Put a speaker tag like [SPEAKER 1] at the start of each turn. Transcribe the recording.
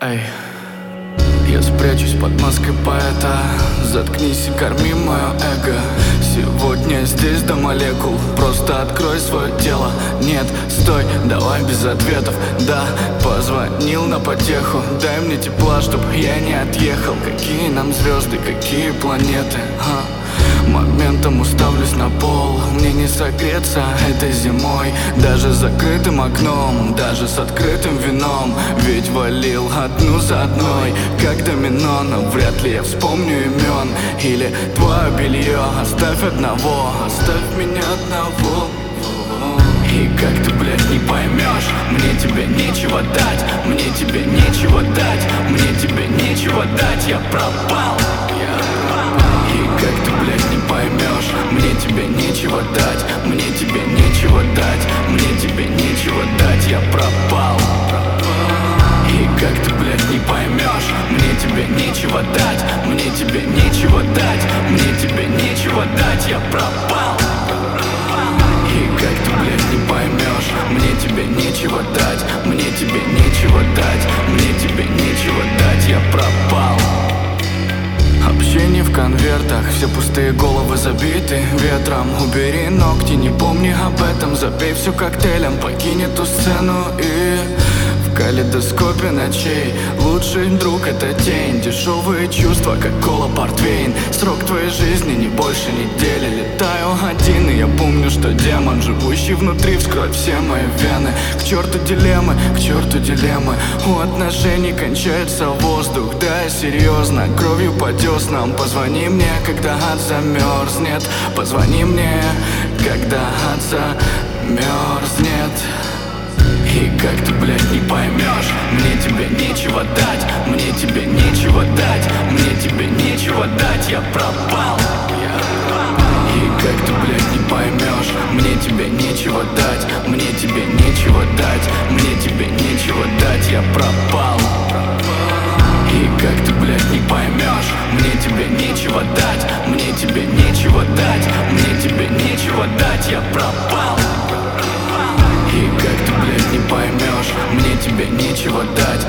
[SPEAKER 1] Эй, я спрячусь под маской поэта. Заткнись и корми мое эго. Сегодня здесь до молекул. Просто открой свое тело. Нет, стой, давай без ответов. Да, позвонил на потеху. Дай мне тепла, чтоб я не отъехал. Какие нам звезды, какие планеты, Моментом уставлюсь на пол. Мне не согреться этой зимой, даже с закрытым окном, даже с открытым вином. Ведь валил одну за одной, как домино. Но вряд ли я вспомню имен. Или твое белье, оставь одного, оставь меня одного. И как ты, блядь, не поймешь, мне тебе нечего дать, мне тебе нечего дать, мне тебе нечего дать, я пропал. И как ты, блядь, не поймешь, мне тебе нечего дать, мне тебе нечего дать, мне тебе нечего дать, я пропал. И как ты, блядь, не поймешь, мне тебе нечего дать, мне тебе нечего дать, мне тебе нечего дать, я пропал. И как ты, блядь, не поймешь, мне тебе нечего дать, мне тебе нечего дать, мне тебе нечего дать, я пропал. Общение в конвертах, все пустые головы забиты ветром. Убери ногти, не помни об этом. Запей все коктейлем, покинь эту сцену. И в калейдоскопе ночей лучший друг — это тень. Дешевые чувства, как кола портвейн. Срок твоей жизни не больше недели. Летаю один, и я помню, что демон, живущий внутри, вскроет все мои вены. К черту дилеммы, к черту дилеммы. У отношений кончается воздух. Да, я серьезно, кровью по деснам. Позвони мне, когда ад замерзнет. Позвони мне, когда ад замерзнет. И как ты, блядь, не поймешь, мне тебе нечего дать, мне тебе нечего дать, мне тебе нечего дать, я пропал. И как ты, блядь, не поймешь, мне тебе нечего дать, мне тебе нечего дать, мне тебе нечего дать, я пропал. И как ты, блядь, не поймешь, мне тебе нечего дать, мне тебе нечего дать, мне тебе нечего дать, я пропал. И как ты, блядь, не поймешь, мне тебе нечего дать,